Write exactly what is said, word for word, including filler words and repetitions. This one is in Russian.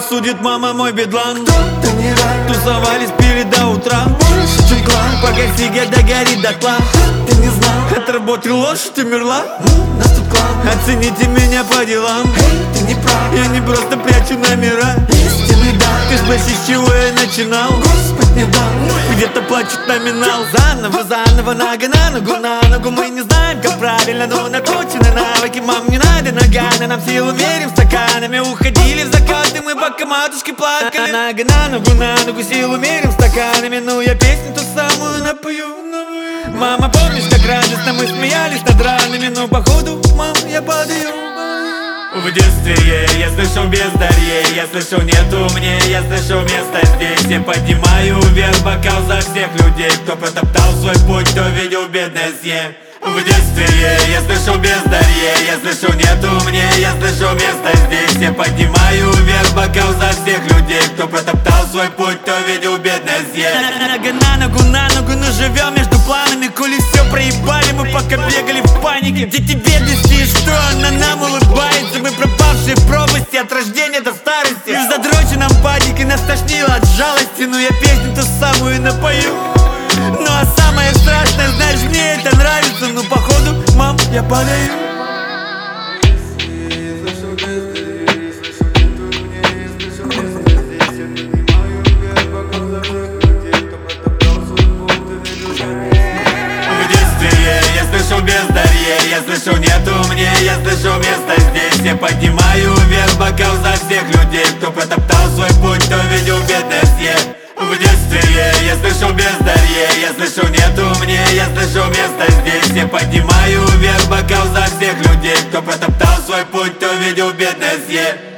судит мама мой бедлан. Кто-то не рад, тусовались, пили до утра. больше чуть глаз, пока сигарет догорит дотла. ты не знал, Отработал лошадь, умерла. у нас тут клан. Оцените меня по делам. Эй, ты не прав, Я не просто прячу номера. истинный дар. Ты спроси, с чего я начинал. Господь не дал, Где-то плачет номинал. Заново, заново, нога на ногу, на ногу. Мы не знаем, как правильно, но наточены навыки. Мам, не надо ногами, нам силу мерим стаканами. Уходили в закаты, мы пока матушки плакали. Нога на ногу, на ногу, силу мерим стаканами. Ну я песню ту самую напою. Мама, помнишь, как радостно мы смеялись над ранами? Но походу, мам, я падаю. В детстве я слышал бездарье, я слышал нету мне, я слышал места здесь. Я поднимаю вверх бокал за всех людей, кто протоптал свой путь, кто видел бедность я. В детстве я слышал бездарье, я слышал нету мне, я слышал места здесь. Я поднимаю вверх бокал за всех людей, кто протоптал свой путь, кто видел бедность я. Нога на ногу, на ногу, но живем между планами. Коли все проебали, мы пока бегали в панике. Дети бедности, и что она нам улыбается? Мы пропавшие в пропасти от рождения до старости. И в задроченном падике нас тошнило от жалости. Но я песню ту самую напою. Ну а самое страшное, знаешь, мне это нравится. Ну походу, мам, я падаю. Я слышал бездарье, я слышал нету мне, я слышал места здесь. Я поднимаю вверх бокал за всех людей, кто протоптал свой путь, кто видел бедность я. В детстве я слышал бездарье, я слышал нету мне, я слышал места здесь. Я поднимаю вверх бокал за всех людей, кто протоптал свой путь, кто видел бедность я.